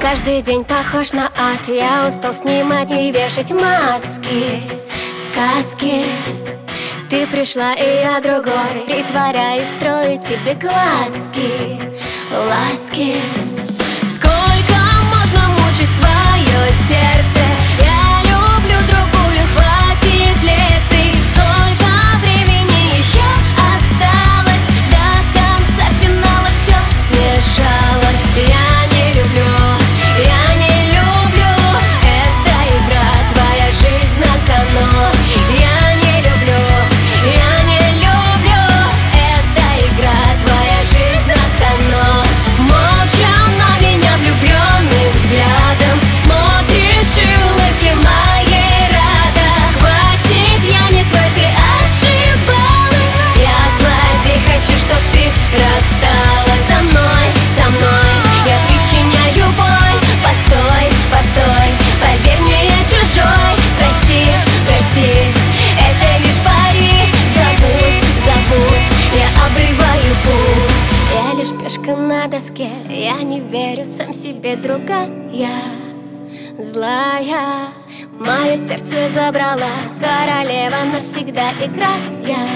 Каждый день похож на ад. Я устал снимать и вешать маски, сказки. Ты пришла, и я другой, притворяюсь, строю тебе глазки, ласки. Сколько можно мучить свое сердце? Я люблю другую, хватит лекций. Столько времени еще осталось, до конца финала все смешалось. Я не люблю, я не люблю. Это игра, твоя жизнь на кону. Я не люблю, я не люблю. Это игра, твоя жизнь на кону. Молча на меня влюбленным взглядом смотришь, и улыбки моей рада. Хватит, я не твой, ты ошибалась. Я злодей, хочу, чтоб ты рассталась со мной, со мной. Я причиняю боль. Постой, постой, поверь мне, я чужой. Прости, прости, это лишь пари. Забудь, забудь, я обрываю путь. Я лишь пешка на доске, я не верю сам себе, другая, злая. Мое сердце забрала королева навсегда, играя,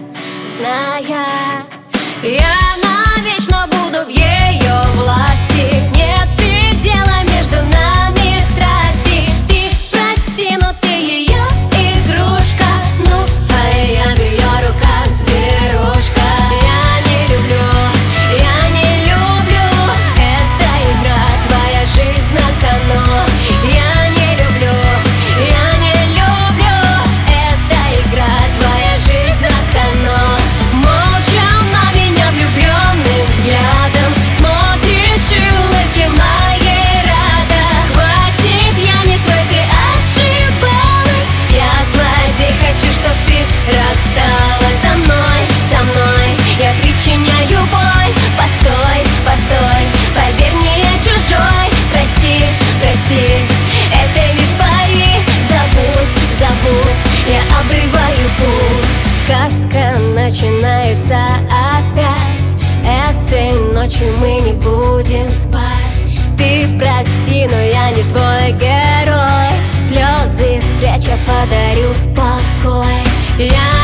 зная. Я навечно буду в ее власти. Нет предела между нами страсти. Ты прости, но ты ее игрушка. Ну, а я в ее руках зверушка. Я не люблю, я не люблю. Это игра, твоя жизнь на кону. Я не люблю, я не люблю. Это игра, твоя жизнь на кону. Молча на меня влюбленным взглядом смотришь, и улыбки моей рада. Хватит, я не твой, ты ошибалась. Я злодей, хочу, чтоб ты рассталась со мной, со мной. Я причиняю боль. Постой, постой, поверь мне, я чужой. Прости, прости, это лишь пари. Забудь, забудь, я обрываю путь. Сказка начинается опять. Этой ночью мы не будем спать. Ты прости, но я не твой герой. Слезы спрячь, я подарю покой. Я